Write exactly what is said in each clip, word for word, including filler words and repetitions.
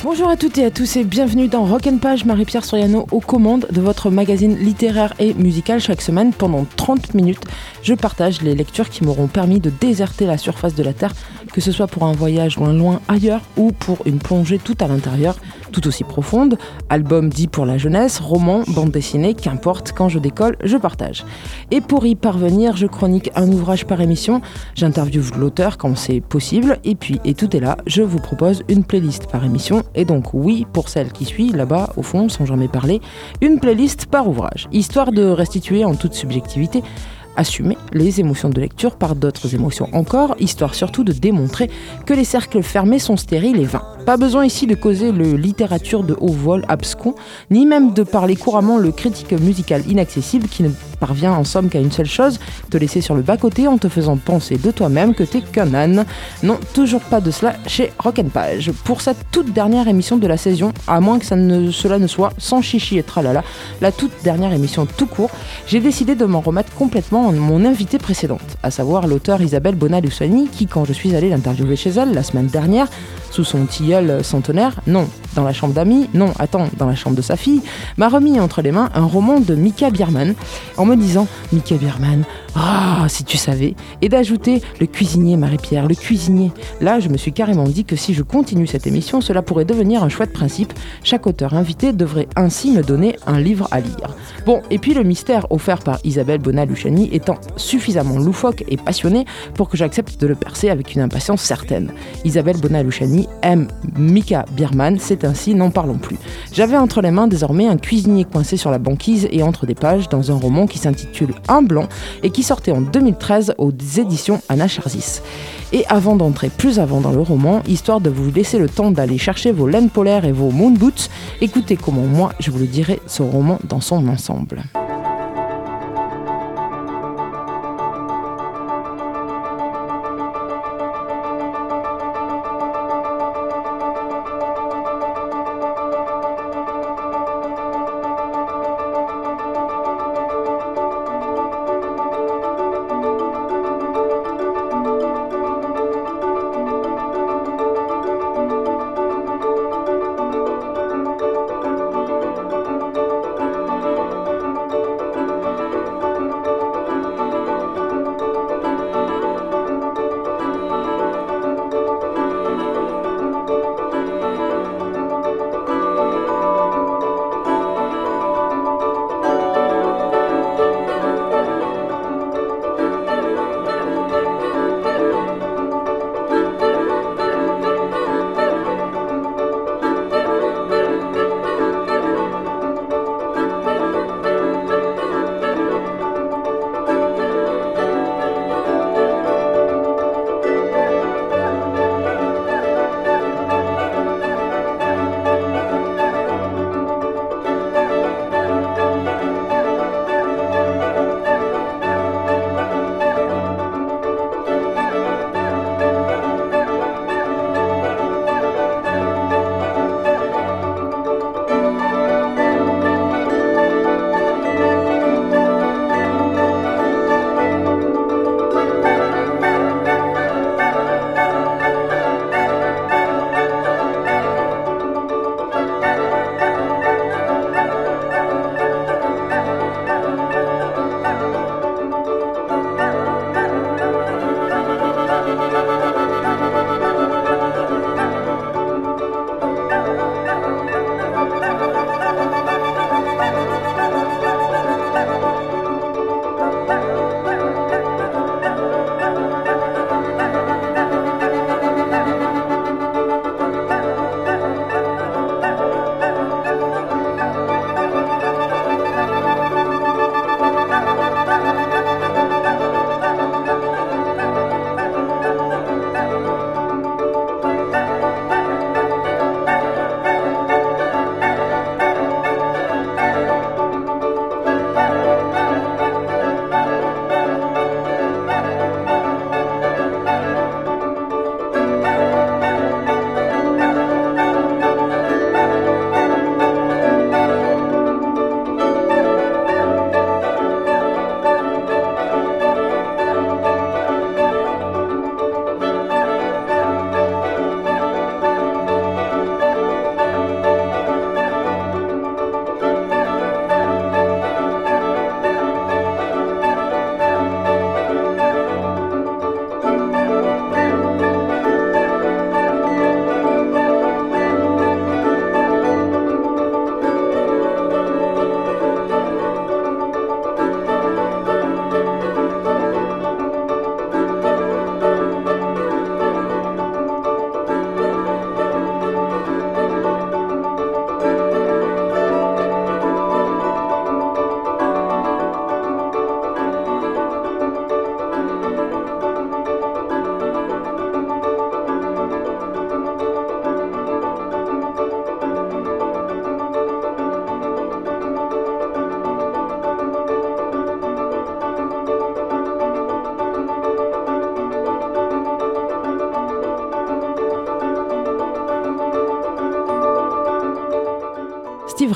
Bonjour à toutes et à tous et bienvenue dans Rock and Page, Marie-Pierre Soriano aux commandes de votre magazine littéraire et musical. Chaque semaine, pendant trente minutes, je partage les lectures qui m'auront permis de déserter la surface de la Terre, que ce soit pour un voyage loin loin ailleurs ou pour une plongée tout à l'intérieur, tout aussi profonde. Album dit pour la jeunesse, roman, bande dessinée, qu'importe, quand je décolle, je partage. Et pour y parvenir, je chronique un ouvrage par émission, j'interviewe l'auteur quand c'est possible, et puis, et tout est là, je vous propose une playlist par émission. Et donc oui, pour celle qui suit, là-bas, au fond, sans jamais parler, une playlist par ouvrage, histoire de restituer en toute subjectivité, assumer les émotions de lecture par d'autres émotions encore, histoire surtout de démontrer que les cercles fermés sont stériles et vains. Pas besoin ici de causer le littérature de haut vol abscon, ni même de parler couramment le critique musical inaccessible qui ne parvient en somme qu'à une seule chose, te laisser sur le bas-côté en te faisant penser de toi-même que t'es qu'un âne. Non, toujours pas de cela chez Rock and Page. Pour cette toute dernière émission de la saison, à moins que ça ne, cela ne soit sans chichi et tralala, la toute dernière émission tout court, j'ai décidé de m'en remettre complètement à mon invitée précédente, à savoir l'auteure Isabelle Bonal-Luciani, qui, quand je suis allée l'interviewer chez elle la semaine dernière, sous son tilleul centenaire, non, dans la chambre d'amis, non, attends, dans la chambre de sa fille, m'a remis entre les mains un roman de Mika Bierman, en me disant « Mika Bierman, ah, oh, si tu savais !» et d'ajouter « le cuisinier, Marie-Pierre, le cuisinier !» Là, je me suis carrément dit que si je continue cette émission, cela pourrait devenir un chouette principe. Chaque auteur invité devrait ainsi me donner un livre à lire. Bon, et puis le mystère offert par Isabelle Bonal-Luciani étant suffisamment loufoque et passionné pour que j'accepte de le percer avec une impatience certaine. Isabelle Bonal-Luciani aime Mika Bierman, c'est ainsi, n'en parlons plus. J'avais entre les mains désormais un cuisinier coincé sur la banquise et entre des pages dans un roman qui s'intitule Un blanc et qui sortait en deux mille treize aux éditions Anacharsis. Et avant d'entrer plus avant dans le roman, histoire de vous laisser le temps d'aller chercher vos laines polaires et vos moon boots, écoutez comment moi je vous le dirai ce roman dans son ensemble.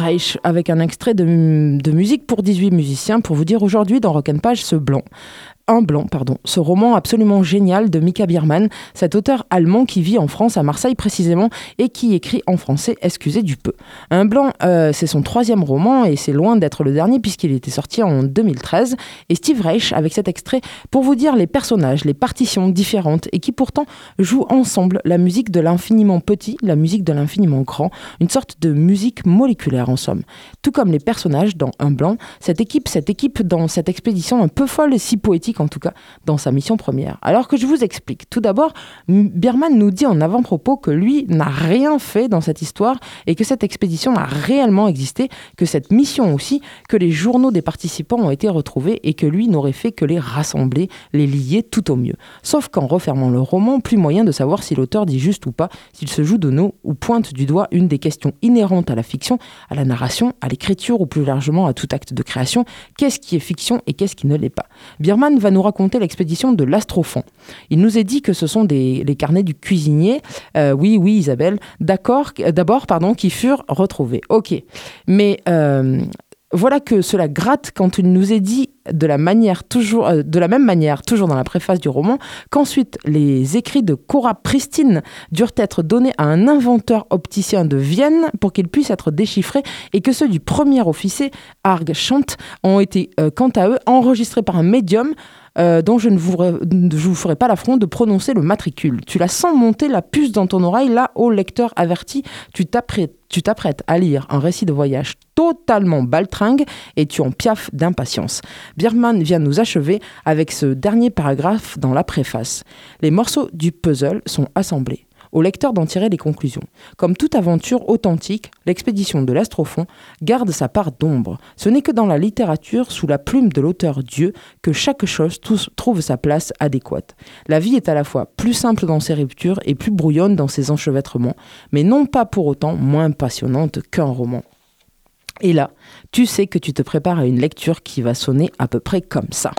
Reich avec un extrait de, de musique pour dix-huit musiciens pour vous dire aujourd'hui dans Rock and Page ce blanc. Un blanc, pardon, ce roman absolument génial de Mika Biermann, cet auteur allemand qui vit en France, à Marseille précisément, et qui écrit en français, excusez du peu. Un blanc, euh, c'est son troisième roman, et c'est loin d'être le dernier puisqu'il était sorti en deux mille treize, et Steve Reich avec cet extrait pour vous dire les personnages, les partitions différentes, et qui pourtant jouent ensemble la musique de l'infiniment petit, la musique de l'infiniment grand, une sorte de musique moléculaire en somme. Tout comme les personnages dans Un blanc, cette équipe, cette équipe dans cette expédition un peu folle et si poétique en tout cas dans sa mission première. Alors que je vous explique. Tout d'abord, Biermann nous dit en avant-propos que lui n'a rien fait dans cette histoire et que cette expédition a réellement existé, que cette mission aussi, que les journaux des participants ont été retrouvés et que lui n'aurait fait que les rassembler, les lier tout au mieux. Sauf qu'en refermant le roman, plus moyen de savoir si l'auteur dit juste ou pas, s'il se joue de nous ou pointe du doigt une des questions inhérentes à la fiction, à la narration, à l'écriture ou plus largement à tout acte de création. Qu'est-ce qui est fiction et qu'est-ce qui ne l'est pas ? Biermann va nous raconter l'expédition de l'Astrophon. Il nous est dit que ce sont des, les carnets du cuisinier, euh, oui, oui Isabelle, d'accord, d'abord, pardon, qui furent retrouvés. Ok, mais euh, voilà que cela gratte quand il nous est dit de la, manière toujours, euh, de la même manière, toujours dans la préface du roman, qu'ensuite les écrits de Cora Pristine durent être donnés à un inventeur opticien de Vienne pour qu'ils puissent être déchiffrés et que ceux du premier officier, Arg Schant, ont été, euh, quant à eux, enregistrés par un médium Euh, dont je ne vous, je vous ferai pas l'affront de prononcer le matricule. Tu la sens monter la puce dans ton oreille, là, ô lecteur averti, tu t'apprêtes, tu t'apprêtes à lire un récit de voyage totalement baltringue et tu en piaffes d'impatience. Biermann vient nous achever avec ce dernier paragraphe dans la préface. Les morceaux du puzzle sont assemblés. Au lecteur d'en tirer les conclusions. Comme toute aventure authentique, l'expédition de l'Astrophon garde sa part d'ombre. Ce n'est que dans la littérature, sous la plume de l'auteur Dieu, que chaque chose trouve sa place adéquate. La vie est à la fois plus simple dans ses ruptures et plus brouillonne dans ses enchevêtrements, mais non pas pour autant moins passionnante qu'un roman. Et là, tu sais que tu te prépares à une lecture qui va sonner à peu près comme ça.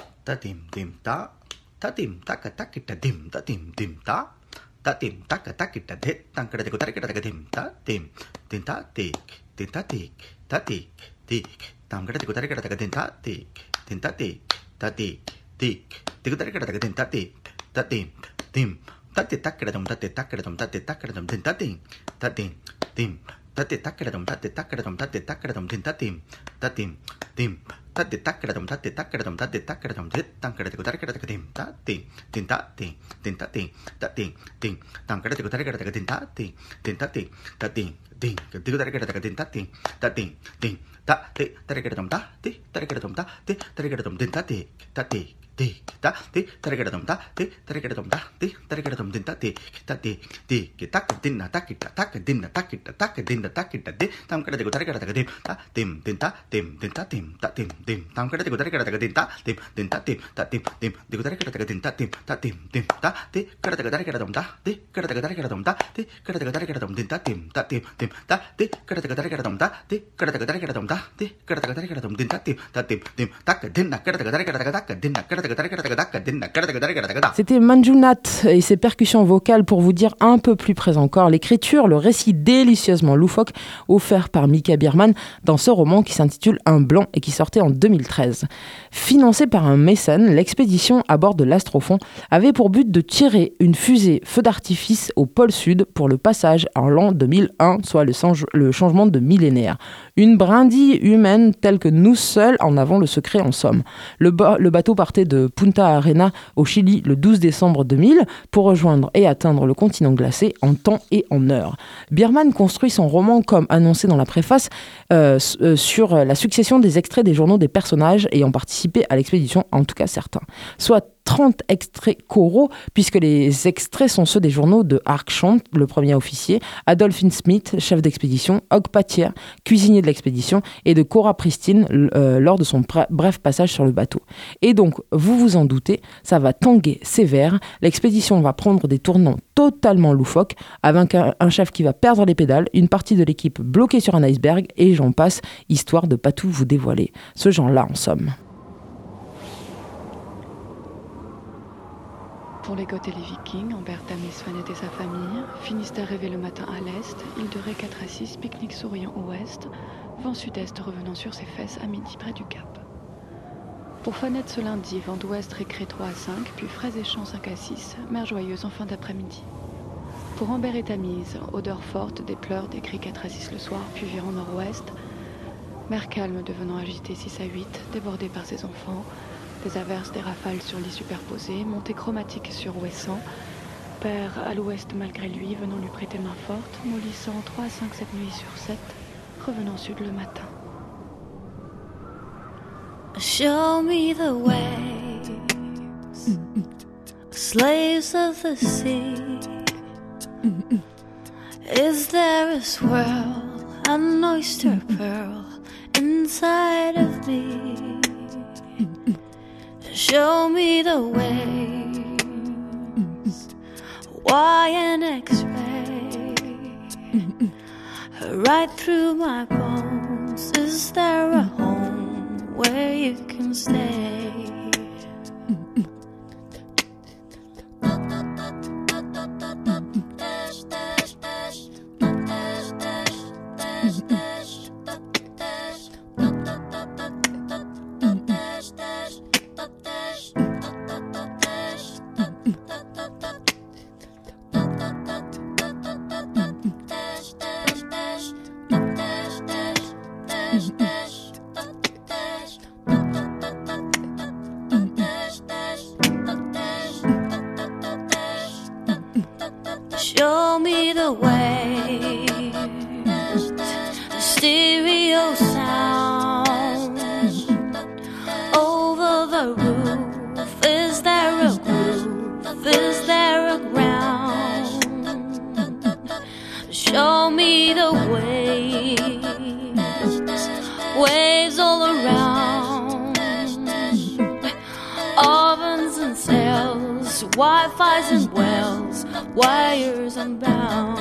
Ta tim taka taki ta det tan kada de kotari kada tim ta tim tin ta tik tin ta tik ta tik tik tam kada de kotari kada tim ta tik tin ta tik ta tik tik de kotari kada tim ta tik ta tim tim ta tik tak kada dum ta tik tak kada dum ta tik tak kada dum tin ta tim ta tim tim ta tik tak kada dum ta tik tak kada dum ta tik tak kada dum tin ta tim ta tim tim ta tik tak kada dum ta tik tak kada dum ta tik tak kada dum dit tan kada de kotari kada tim ta tim tin ta tim tin ta tim ta tim ting tam kada de kotari kada tim ta tim tin ta tim ta tim ting de kotari kada tim ta tim ta tim ting ta ti tari kada dum ta ti tari kada dum ta ti tari kada dum tin ta ti ta ti ti ta ti tari kada dum ta ti tari kada dum ta ti tari kada dum tin ta ti ta ti ti ki tak tin na tak ta tak din na tak ta tak din na tak ta di tam kada de kotari kada tim ta tim tin ta tim tin ta tim ta tim tim tam kada de kotari kada tim ta tim tin ta tim ta tim tim de kotari kada tim ta tim ta tim tim ta ti kada de kotari kada dum ta ti kada de kotari kada dum ta ti kada de kotari kada dum tin ta tim ta tim tim ta ti kada de kotari kada dum ta ti kada de kotari kada dum ta ti kada de kotari kada dum tin ta tim ta tim tim tak din na kada de kotari kada tak din na kada C'était Manjunat et ses percussions vocales pour vous dire un peu plus près encore l'écriture, le récit délicieusement loufoque offert par Mika Biermann dans ce roman qui s'intitule Un blanc et qui sortait en deux mille treize. Financé par un mécène, l'expédition à bord de l'Astrophon avait pour but de tirer une fusée feu d'artifice au pôle sud pour le passage en l'an deux mille un, soit le, change- le changement de millénaire. Une brindille humaine telle que nous seuls en avons le secret en somme. Le, ba- le bateau partait de Punta Arenas au Chili le douze décembre deux mille pour rejoindre et atteindre le continent glacé en temps et en heure. Biermann construit son roman comme annoncé dans la préface euh, euh, sur la succession des extraits des journaux des personnages ayant participé à l'expédition, en tout cas certains. Soit trente extraits choraux, puisque les extraits sont ceux des journaux de Arg Schant, le premier officier, Adolphin Smith, chef d'expédition, Hogg Patier, cuisinier de l'expédition, et de Cora Pristine euh, lors de son pre- bref passage sur le bateau. Et donc, vous vous en doutez, ça va tanguer sévère, l'expédition va prendre des tournants totalement loufoques, avec un, un chef qui va perdre les pédales, une partie de l'équipe bloquée sur un iceberg, et j'en passe, histoire de pas tout vous dévoiler. Ce genre-là, en somme. Pour les Goths et les Vikings, Ambert Tamis Svanet et sa famille finissent d'arriver le matin à l'est, île de Ré quatre à six, pique-nique souriant au ouest, vent sud-est revenant sur ses fesses à midi près du Cap. Pour Fanette ce lundi, vent d'ouest récré trois à cinq, puis fraise et champs cinq à six, mer joyeuse en fin d'après-midi. Pour Ambert et Tamise, odeur forte des pleurs, des cris quatre à six le soir, puis virant nord-ouest, mer calme devenant agitée six à huit, débordée par ses enfants, des averses, des rafales sur lit superposés, montée chromatique sur Ouessant, père à l'ouest malgré lui, venant lui prêter main forte, mollissant trois à cinq cette nuit sur sept, revenant sud le matin. Show me the way, slaves of the sea. Is there a swirl, an oyster pearl inside of me? Show me the ways, Y and X-ray, right through my bones. Is there a home where you can stay? Show me the way, the stereo sound over the roof. Is there a groove? Is there a ground? Show me the waves, waves all around. Ovens and sails, Wi-Fi's and wells, wires unbound.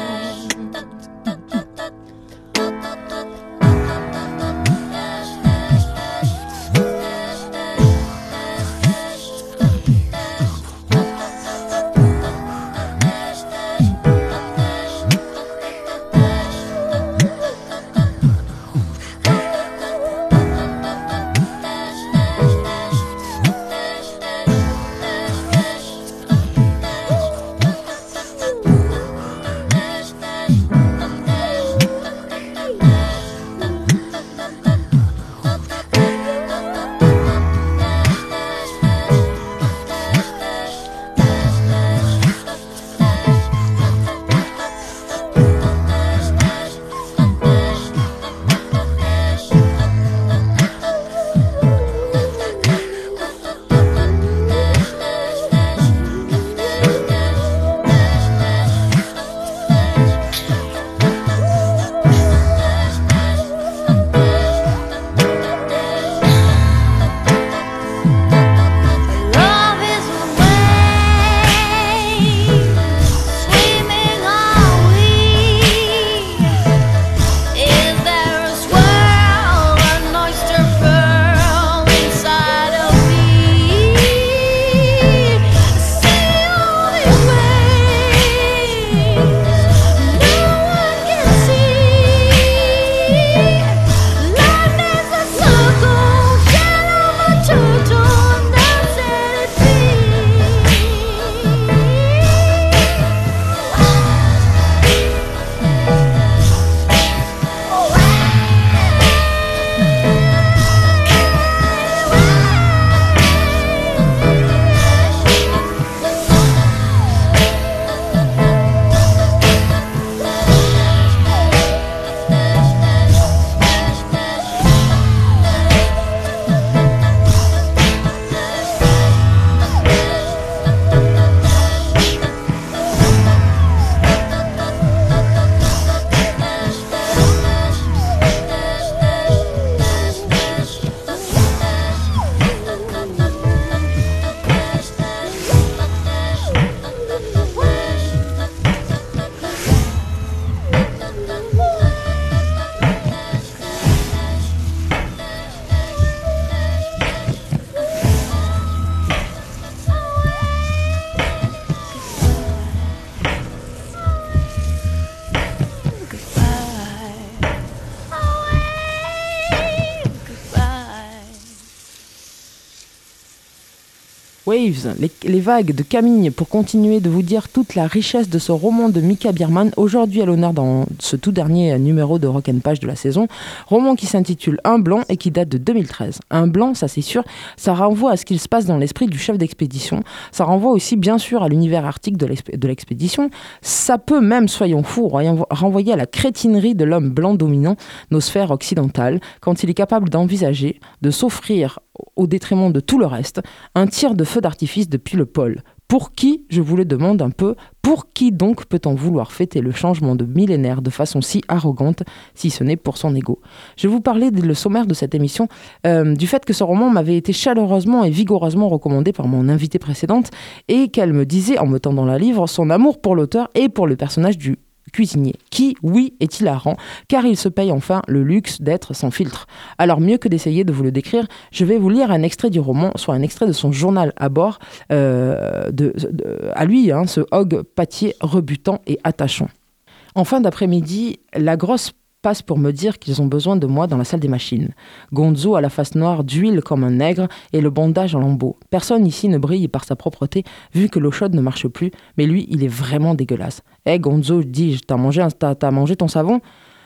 Waves, les, les vagues de Camille, pour continuer de vous dire toute la richesse de ce roman de Mika Biermann, aujourd'hui à l'honneur dans ce tout dernier numéro de Rock and Page de la saison, roman qui s'intitule Un blanc et qui date de deux mille treize. Un blanc, ça c'est sûr, ça renvoie à ce qu'il se passe dans l'esprit du chef d'expédition, ça renvoie aussi bien sûr à l'univers arctique de, l'exp- de l'expédition, ça peut même, soyons fous, renvoyer à la crétinerie de l'homme blanc dominant nos sphères occidentales, quand il est capable d'envisager, de s'offrir au détriment de tout le reste, un tir de feu d'artifice depuis le pôle. Pour qui, je vous le demande un peu, pour qui donc peut-on vouloir fêter le changement de millénaire de façon si arrogante, si ce n'est pour son ego ? Je vais vous parler, le sommaire de cette émission, euh, du fait que ce roman m'avait été chaleureusement et vigoureusement recommandé par mon invitée précédente et qu'elle me disait, en me tendant la livre, son amour pour l'auteur et pour le personnage du cuisinier, qui, oui, est hilarant, car il se paye enfin le luxe d'être sans filtre. Alors, mieux que d'essayer de vous le décrire, je vais vous lire un extrait du roman, soit un extrait de son journal à bord, euh, de, de, à lui, hein, ce hog pâtier rebutant et attachant. En fin d'après-midi, la grosse passe pour me dire qu'ils ont besoin de moi dans la salle des machines. Gonzo a la face noire d'huile comme un nègre et le bandage en lambeaux. Personne ici ne brille par sa propreté vu que l'eau chaude ne marche plus, mais lui, il est vraiment dégueulasse. Hé hey, Gonzo, dis-je, t'as mangé, un, t'as, t'as mangé ton savon ?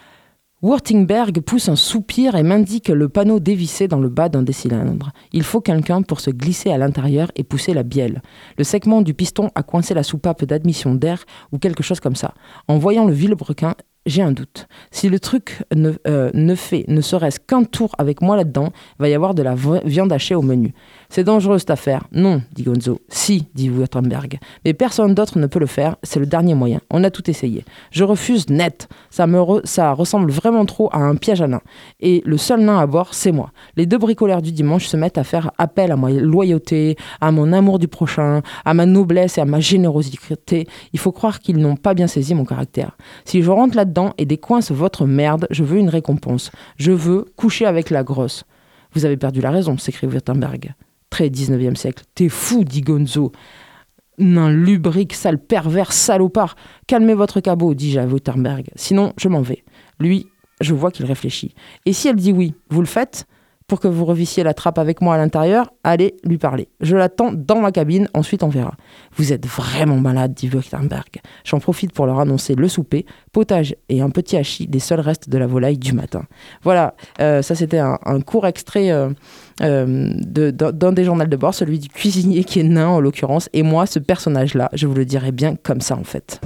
Wurtingberg pousse un soupir et m'indique le panneau dévissé dans le bas d'un des cylindres. Il faut quelqu'un pour se glisser à l'intérieur et pousser la bielle. Le segment du piston a coincé la soupape d'admission d'air ou quelque chose comme ça. En voyant le vilebrequin, j'ai un doute. Si le truc ne, euh, ne fait ne serait-ce qu'un tour avec moi là-dedans, il va y avoir de la viande hachée au menu. C'est dangereux cette affaire. Non, dit Gonzo. Si, dit Wurtemberg. Mais personne d'autre ne peut le faire, c'est le dernier moyen. On a tout essayé. Je refuse net. Ça, me re- ça ressemble vraiment trop à un piège à nains. Et le seul nain à bord, c'est moi. Les deux bricoleurs du dimanche se mettent à faire appel à ma loyauté, à mon amour du prochain, à ma noblesse et à ma générosité. Il faut croire qu'ils n'ont pas bien saisi mon caractère. Si je rentre là-dedans et décoince votre merde, je veux une récompense. Je veux coucher avec la grosse. Vous avez perdu la raison, s'écrie Wurtemberg. Très dix-neuvième siècle. T'es fou, dit Gonzo. Nain lubrique, sale pervers, salopard. Calmez votre cabot, dis-je à Wurtemberg. Sinon, je m'en vais. Lui, je vois qu'il réfléchit. Et si elle dit oui, vous le faites ? Pour que vous revissiez la trappe avec moi à l'intérieur, allez lui parler. Je l'attends dans ma cabine, ensuite on verra. Vous êtes vraiment malade, dit Wurtemberg. J'en profite pour leur annoncer le souper, potage et un petit hachis des seuls restes de la volaille du matin. Voilà, euh, ça c'était un, un court extrait euh, euh, de, d'un des journaux de bord, celui du cuisinier qui est nain en l'occurrence, et moi, ce personnage-là, je vous le dirais bien comme ça en fait.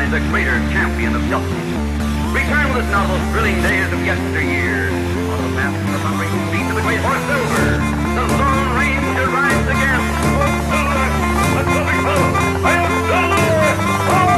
the greater champion of justice. Return with us now to those thrilling days of yesteryear. On the path from the thundering feet of the great horse Silver, the Lone Ranger rides again. Oh, Silver! That's the big fellow! I am Silver! Oh!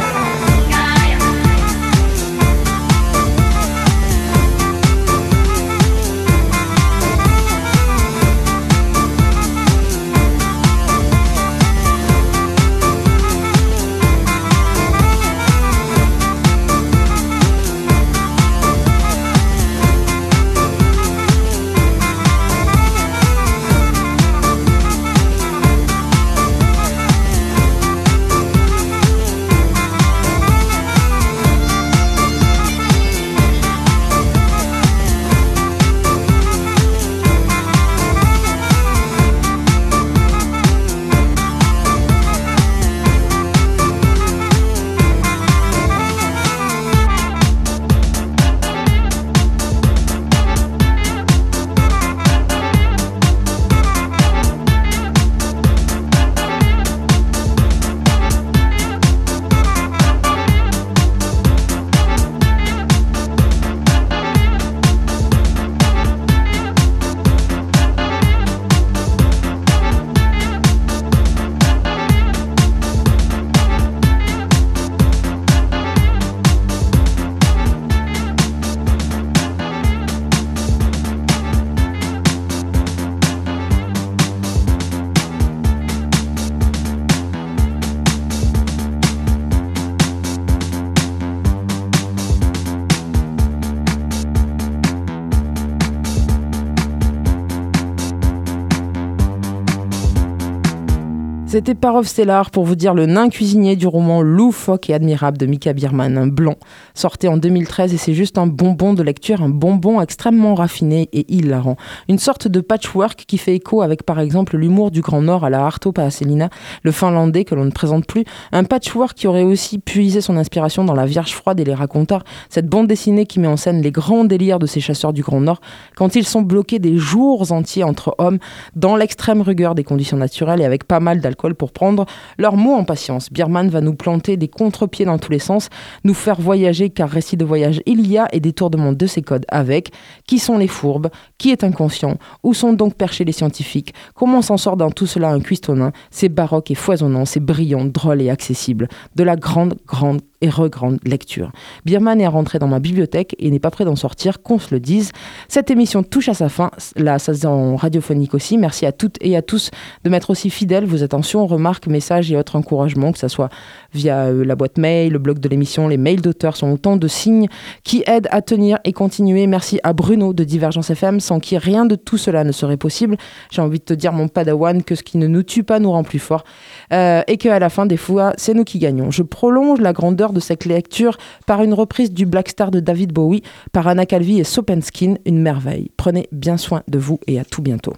C'était Parov Stellar pour vous dire le nain cuisinier du roman loufoque et admirable de Mika Biermann, un blanc, sorti en deux mille treize et c'est juste un bonbon de lecture, un bonbon extrêmement raffiné et hilarant. Une sorte de patchwork qui fait écho avec par exemple l'humour du Grand Nord à la Arto Paasilinna, le finlandais que l'on ne présente plus, un patchwork qui aurait aussi puisé son inspiration dans La Vierge froide et Les Raconteurs, cette bande dessinée qui met en scène les grands délires de ces chasseurs du Grand Nord quand ils sont bloqués des jours entiers entre hommes dans l'extrême rigueur des conditions naturelles et avec pas mal d'alcool pour prendre leurs mots en patience. Biermann va nous planter des contre-pieds dans tous les sens, nous faire voyager car récit de voyage il y a et détournement de ces codes avec. Qui sont les fourbes? Qui est inconscient? Où sont donc perchés les scientifiques? Comment s'en sort dans tout cela un cuistonin? C'est baroque et foisonnant, c'est brillant, drôle et accessible. De la grande, grande et re-grande lecture. Biermann est rentré dans ma bibliothèque et n'est pas prêt d'en sortir, qu'on se le dise. Cette émission touche à sa fin, la saison radiophonique aussi. Merci à toutes et à tous de m'être aussi fidèles. Vos attentions, remarques, messages et autres encouragements, que ce soit via euh, la boîte mail, le blog de l'émission, les mails d'auteurs sont autant de signes qui aident à tenir et continuer. Merci à Bruno de Divergence F M, sans qui rien de tout cela ne serait possible. J'ai envie de te dire, mon padawan, que ce qui ne nous tue pas nous rend plus forts euh, et qu'à la fin des fois, c'est nous qui gagnons. Je prolonge la grandeur de cette lecture par une reprise du Black Star de David Bowie par Anna Calvi et Sopenskin, une merveille. Prenez bien soin de vous et à tout bientôt.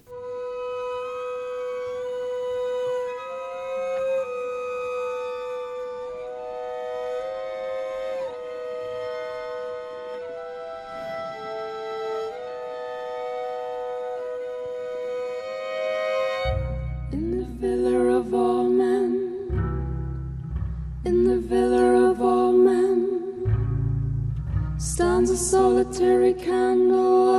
Stands a solitary candle.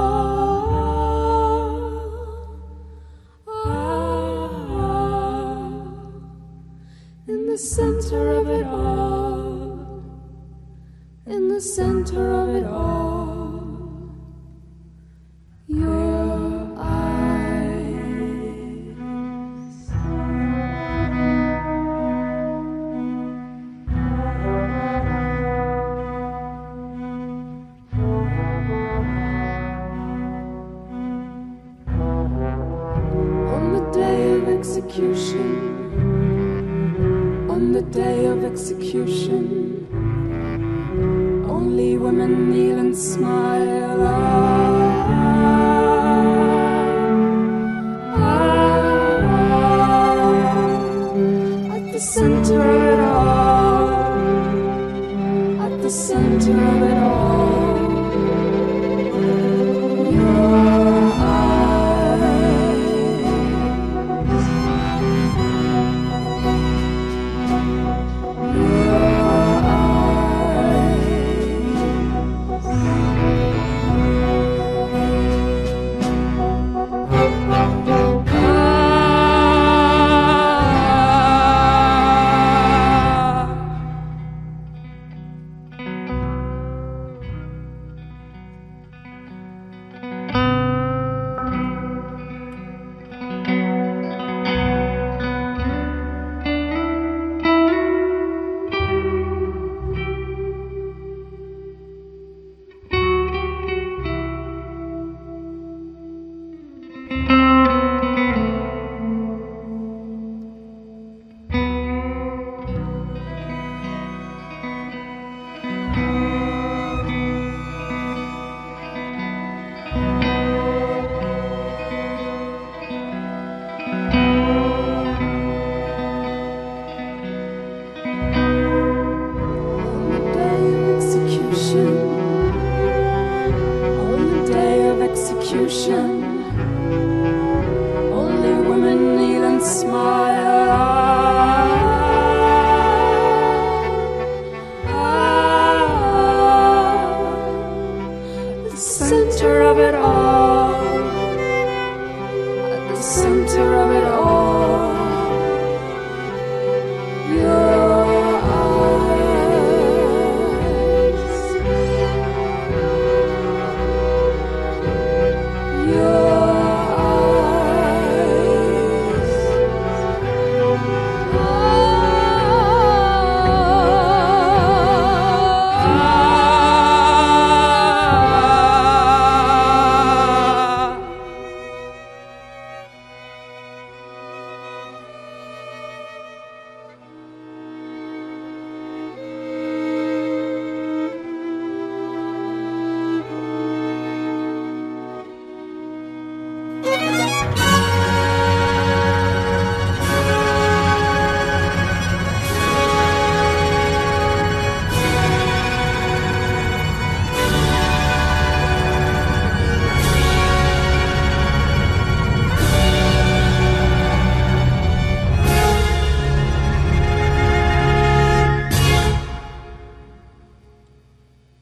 Ah, ah, in the center of it all, in the center of it all, your eyes. Execution, on the day of execution, only women kneel and smile.